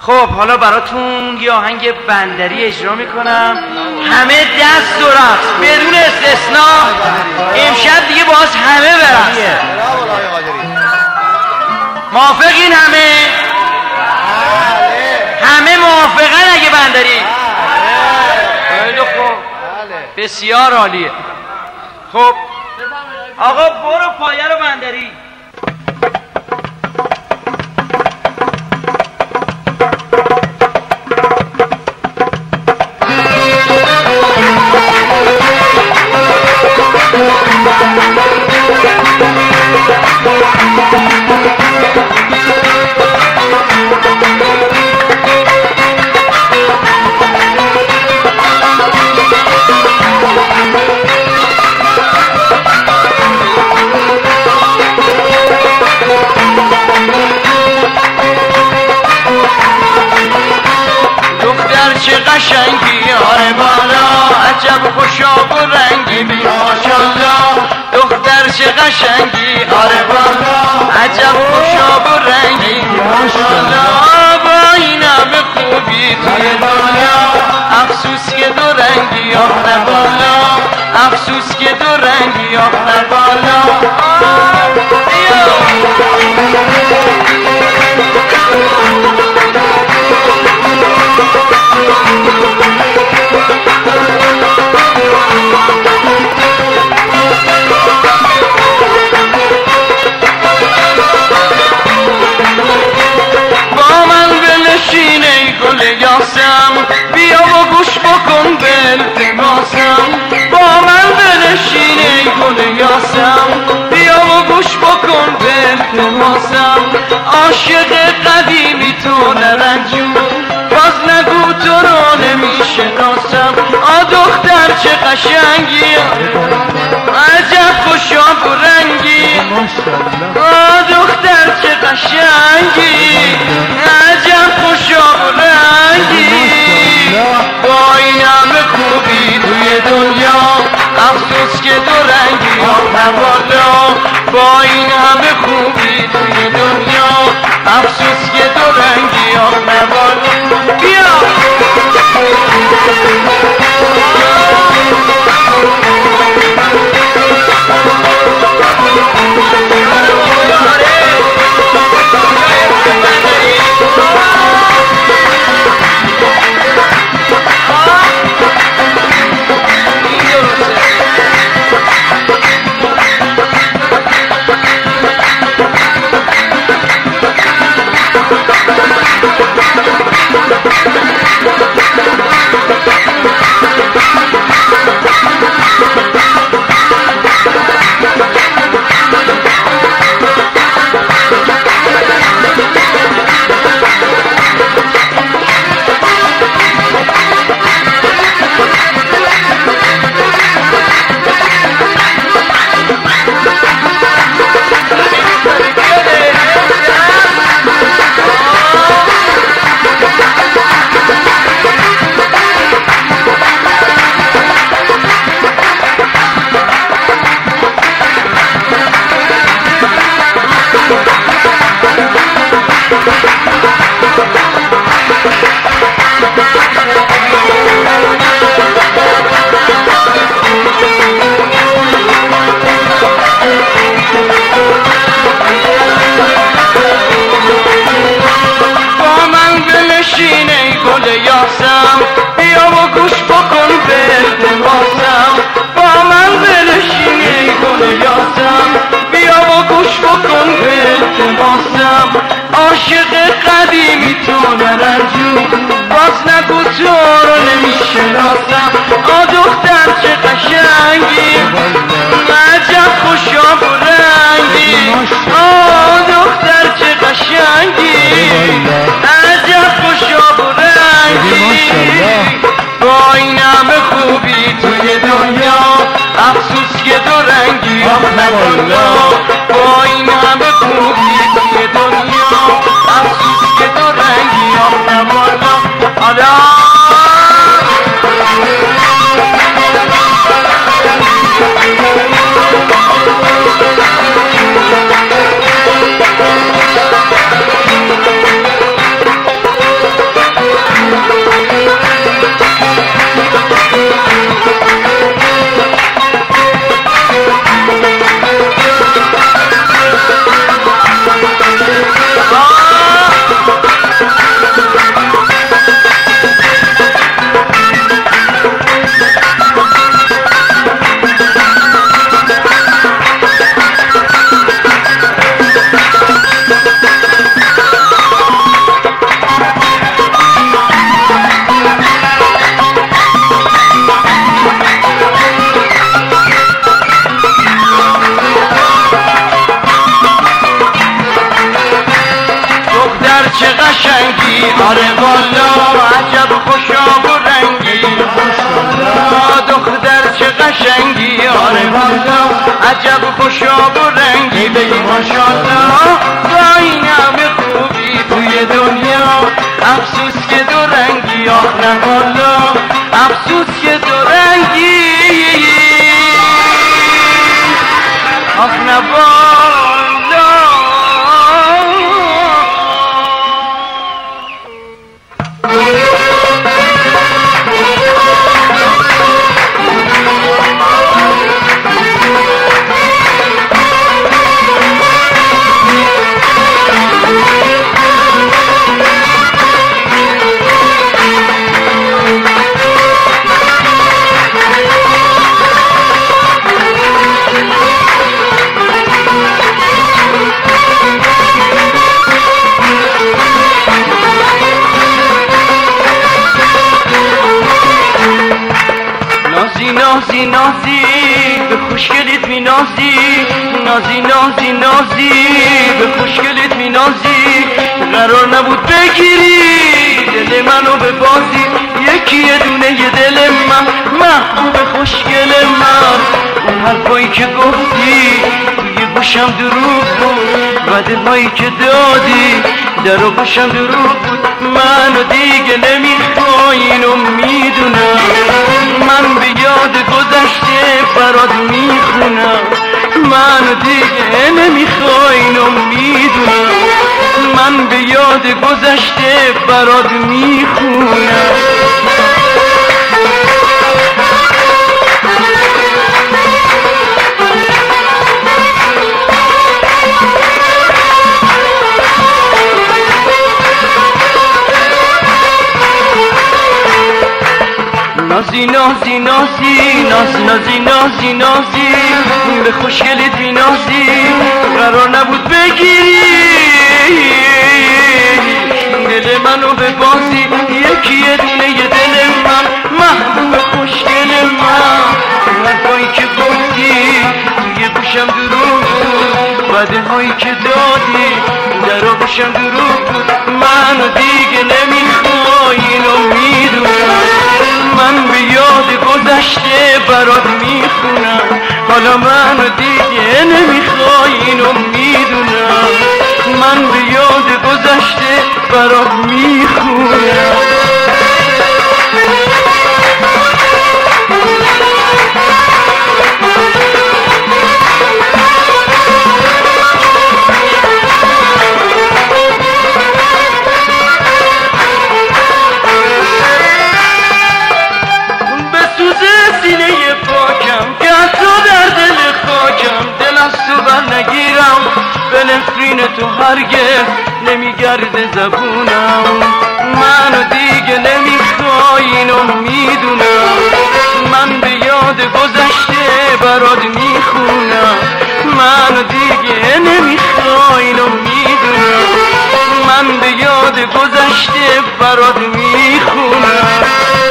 خب حالا براتون یه آهنگ بندری اجرا میکنم، همه دست و رقص بدون استثناء. امشب دیگه باز همه برقص. موافقین؟ همه موافقن اگه بندری؟ خیلی خوب، بسیار عالیه. خب آقا برو پایه رو بندری. چه قشنگی آره بالا، عجب خوشاب و رنگی بی ماشالله. دختر چه قشنگی آره بالا، عجب خوشاب و رنگی بی ماشالله. با این همه خوبی توی دنیا، افسوس که دو رنگی آخه بالا، افسوس که دو رنگی آخه بالا. بیا و گوش بکن به التماسم، با من بنشین ای گل یاسم. بیا و گوش بکن به التماسم، عاشق قدیمی تو نرنجون، باز نگو تو رو نمیشناسم. آ دختر چه قشنگی، عجب خوشاب و رنگی. آ دختر چه قشنگی، عجب خوشاب و رنگی. با این همه خوبی توی دنیا، افسوس که دو رنگی آخه بالا. با این همه خوبی توی دنیا، افسوس که دو رنگی آخه بالا. بیا عاشق قدیمی تو نرنجون، باز نگو تو رو نمیشناسم. آ دختر چه قشنگی، عجب خوشاب و رنگی. آ دختر چه قشنگی، عجب خوشاب و رنگی. با این همه خوبی توی دنیا، افسوس که دو رنگی آخه بالا. با این همه خوبی توی دنیا، افسوس که دو رنگی آخه بالا. حالا رنگی آره والا عجب خوشا و رنگی دختر چه قشنگی آره والا عجب خوشا و رنگی بگی ماشاءالله با این همه خوبی توی دنیا افسوس که دو رنگی آه نه والا افسوس که دو رنگی آه نه والا نازی نازی به خوشگلیت می نازی نازی نازی نازی به خوشگلیت می نازی قرار نبود بگیری دل منو به بازی یکی یه دونه یه دل من محبوب خوشگل من اون حرفایی که گفتی توی گوشم دروغ بود وعده‌هایی که دادی در گوشم دروغ بود منو دیگه نمیخوای اینو میدونم من به یاد گذشته برات میخونم منو دیگه نمیخوای اینو میدونم من به یاد گذشته برات میخونم نازی نازی نازی نازی نازی نازی به خوشگلیت بی نازی قرار نبود بگیری دل منو به بازی یکی یه دونه یه دل من محبوب خوشگل من حرفایی که گفتی توی گوشم دروغ بود وعده‌هایی که دادی در گوشم دروغ بود منو دیگه نمیخوای اینو میدونم من به یاد گذشته برات میخونم حالا منو دیگه نمیخوای اینو میدونم من به یاد گذشته برات میخونم نگیرم به نفرین تو هرگز نمیگرده زبونم منو دیگه نمیخوای اینو میدونم من به یاد گذشته برات میخونم منو دیگه نمیخوای اینو میدونم من به یاد گذشته برات میخونم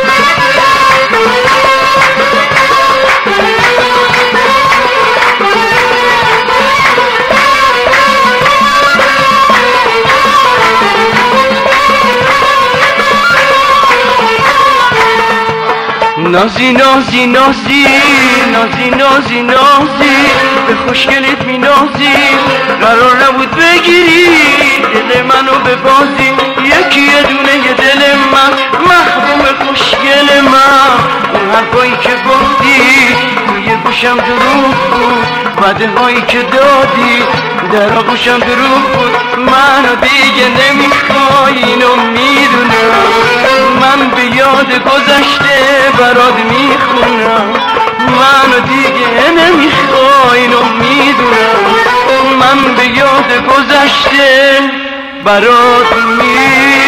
نازی نازی نازی نازی نازی نازی به خوشگلیت می نازی قرار نبود بگیری دل منو به بازی یکی یه دونه یه دل من محبوب خوشگل من اون حرفایی که گفتی توی گوشم دروغ بود وعده‌هایی که دادی در آغوشم دروغ بود منو دیگه نمیخوای اینو میدونم من به یاد گذشته برات میخونم منو دیگه نمیخوای اینو میدونم من به یاد گذشته برات میخونم